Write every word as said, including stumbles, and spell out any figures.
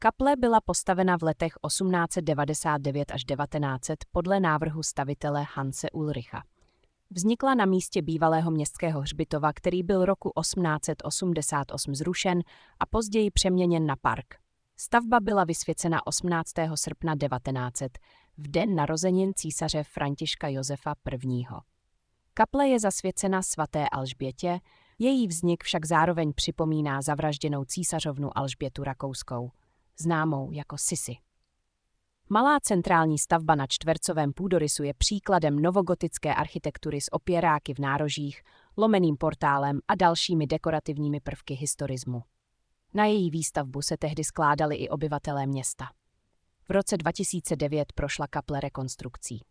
Kaple byla postavena v letech osmnáct set devadesát devět až devatenáct set podle návrhu stavitele Hanse Ulricha. Vznikla na místě bývalého městského hřbitova, který byl roku osmnáct set osmdesát osm zrušen a později přeměněn na park. Stavba byla vysvěcena osmnáctého srpna devatenáct set, v den narozenin císaře Františka Josefa prvního. Kaple je zasvěcena svaté Alžbětě, její vznik však zároveň připomíná zavražděnou císařovnu Alžbětu Rakouskou, známou jako Sisi. Malá centrální stavba na čtvercovém půdorysu je příkladem novogotické architektury s opěráky v nárožích, lomeným portálem a dalšími dekorativními prvky historismu. Na její výstavbu se tehdy skládali i obyvatelé města. V roce dva tisíce devět prošla kaple rekonstrukcí.